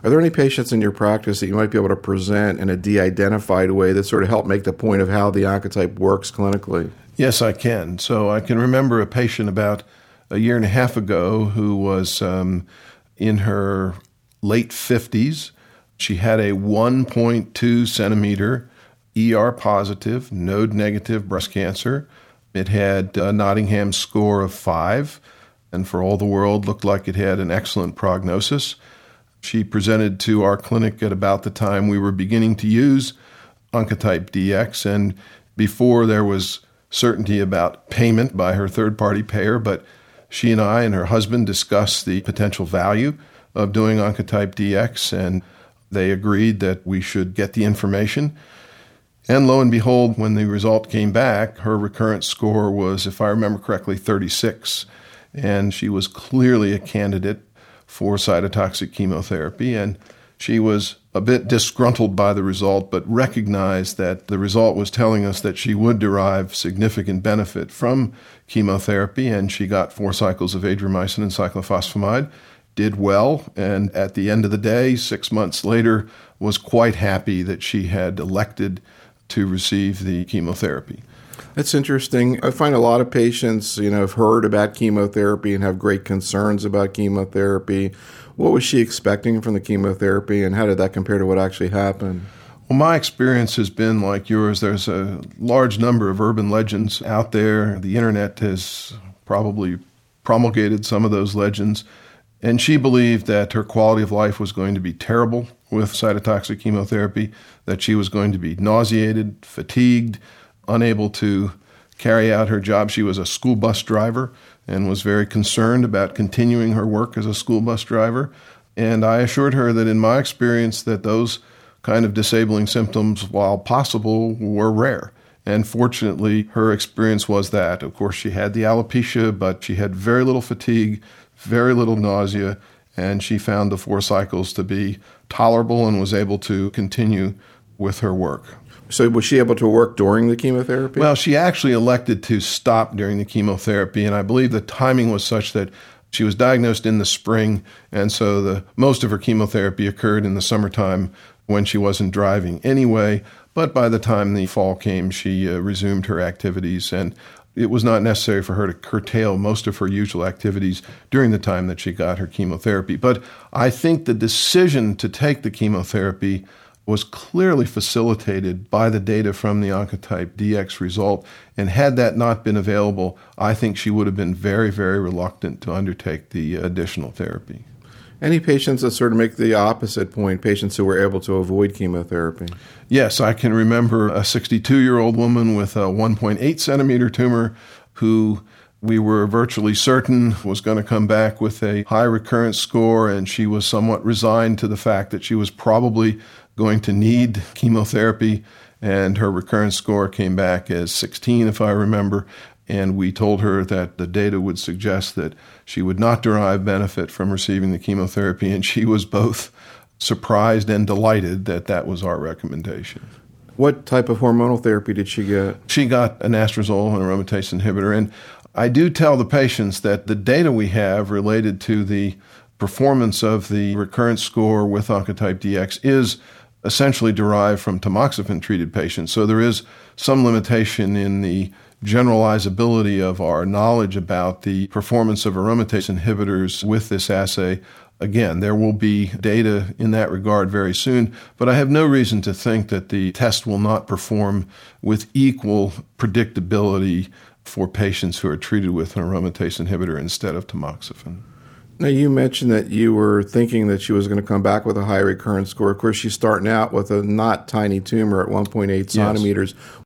Are there any patients in your practice that you might be able to present in a de-identified way that sort of help make the point of how the Oncotype works clinically? Yes, I can. So I can remember a patient about a year and a half ago who was in her late 50s. She had a 1.2 centimeter ER positive, node negative breast cancer. It had a Nottingham score of 5, and for all the world looked like it had an excellent prognosis. She presented to our clinic at about the time we were beginning to use Oncotype DX, and before there was certainty about payment by her third-party payer, but she and I and her husband discussed the potential value of doing Oncotype DX, and they agreed that we should get the information. And lo and behold, when the result came back, her recurrence score was, if I remember correctly, 36, and she was clearly a candidate for cytotoxic chemotherapy, and she was a bit disgruntled by the result, but recognized that the result was telling us that she would derive significant benefit from chemotherapy, and she got 4 cycles of adriamycin and cyclophosphamide, did well, and at the end of the day, 6 months later, was quite happy that she had elected to receive the chemotherapy. That's interesting. I find a lot of patients, have heard about chemotherapy and have great concerns about chemotherapy. What was she expecting from the chemotherapy, and how did that compare to what actually happened? Well, my experience has been like yours. There's a large number of urban legends out there. The internet has probably promulgated some of those legends. And she believed that her quality of life was going to be terrible with cytotoxic chemotherapy, that she was going to be nauseated, fatigued, unable to carry out her job. She was a school bus driver and was very concerned about continuing her work as a school bus driver. And I assured her that in my experience that those kind of disabling symptoms, while possible, were rare. And fortunately, her experience was that. Of course, she had the alopecia, but she had very little fatigue, very little nausea, and she found the 4 cycles to be tolerable and was able to continue with her work. So was she able to work during the chemotherapy? Well, she actually elected to stop during the chemotherapy, and I believe the timing was such that she was diagnosed in the spring, and so most of her chemotherapy occurred in the summertime when she wasn't driving anyway. But by the time the fall came, she resumed her activities, and it was not necessary for her to curtail most of her usual activities during the time that she got her chemotherapy. But I think the decision to take the chemotherapy was clearly facilitated by the data from the Oncotype DX result. And had that not been available, I think she would have been very, very reluctant to undertake the additional therapy. Any patients that sort of make the opposite point, patients who were able to avoid chemotherapy? Yes, I can remember a 62-year-old woman with a 1.8 centimeter tumor who we were virtually certain was going to come back with a high recurrence score, and she was somewhat resigned to the fact that she was probably going to need chemotherapy, and her recurrence score came back as 16, if I remember, and we told her that the data would suggest that she would not derive benefit from receiving the chemotherapy, and she was both surprised and delighted that that was our recommendation. What type of hormonal therapy did she get? She got an anastrozole and aromatase inhibitor, and I do tell the patients that the data we have related to the performance of the recurrence score with Oncotype DX is essentially derived from tamoxifen-treated patients. So there is some limitation in the generalizability of our knowledge about the performance of aromatase inhibitors with this assay. Again, there will be data in that regard very soon, but I have no reason to think that the test will not perform with equal predictability for patients who are treated with an aromatase inhibitor instead of tamoxifen. Now, you mentioned that you were thinking that she was going to come back with a high recurrence score. Of course, she's starting out with a not tiny tumor at 1.8 centimeters.